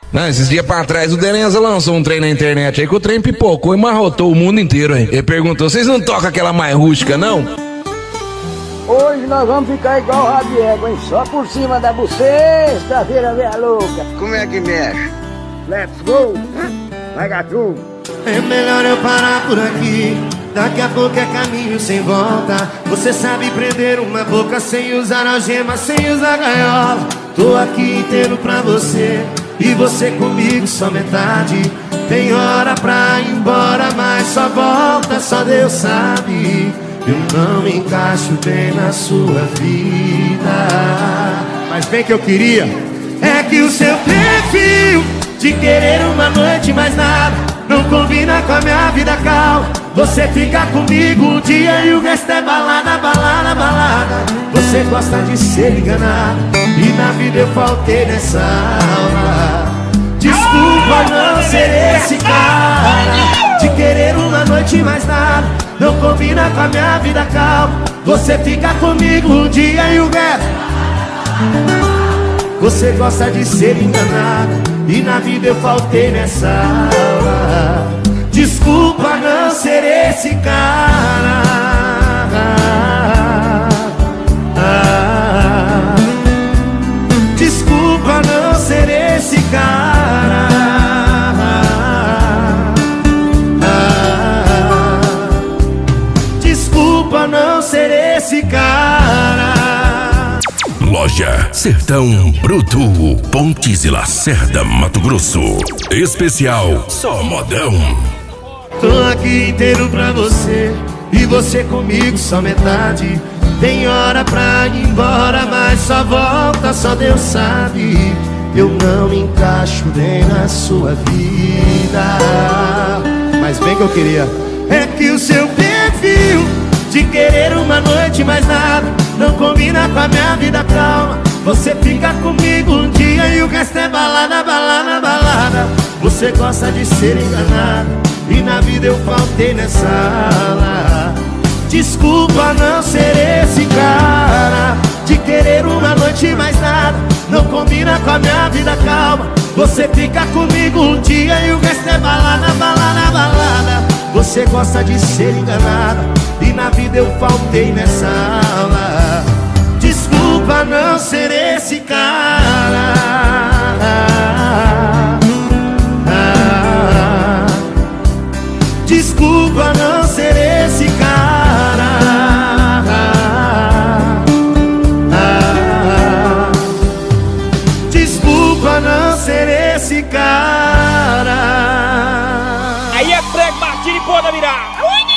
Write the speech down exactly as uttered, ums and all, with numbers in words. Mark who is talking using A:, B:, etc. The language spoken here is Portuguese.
A: Não, esses dias pra trás o Derenza lançou um trem na internet aí que o trem pipocou e marrotou o mundo inteiro aí. Ele perguntou, vocês não tocam aquela mais rústica, não?
B: Hoje nós vamos ficar igual o Radiego, hein? Só por cima da buceta, vira meia louca.
C: Como é que mexe?
B: Let's go! Vai, gato!
D: É melhor eu parar por aqui. Daqui a pouco é caminho sem volta. Você sabe prender uma boca sem usar algema, sem usar gaiola. Tô aqui inteiro pra você e você comigo só metade. Tem hora pra ir embora, mas só volta, só Deus sabe. Eu não me encaixo bem na sua vida. Mas bem que eu queria é que o seu perfil de querer uma noite mais nada não combina com a minha vida calma. Você fica comigo um dia e o resto é balada, balada, balada. Você gosta de ser enganado e na vida eu faltei nessa aula. Desculpa não ser esse cara de querer uma noite mais nada não combina com a minha vida calma. Você fica comigo um dia e o resto. Você gosta de ser enganado e na vida eu faltei nessa aula. Desculpa não ser esse cara. Desculpa não ser esse cara. Desculpa não ser esse cara.
E: Loja Sertão Bruto, Pontes e Lacerda, Mato Grosso. Especial Só Modão.
D: Tô aqui inteiro pra você e você comigo só metade. Tem hora pra ir embora, mas só volta, só Deus sabe. Eu não me encaixo bem na sua vida. Mas bem que eu queria é que o seu perfil de querer uma noite mais nada não combina com a minha vida calma. Você fica comigo um dia e o resto é balada, balada, balada. Você gosta de ser enganado e na vida eu faltei nessa aula. Desculpa não ser esse cara de querer uma noite mais nada não combina com a minha vida calma. Você fica comigo um dia e o resto é balada, balada, balada. Você gosta de ser enganado e na vida eu faltei nessa aula. Desculpa não ser esse cara. Desculpa não ser esse cara. Desculpa não ser esse cara.
F: Aí é prego, Martini, pô, da virada.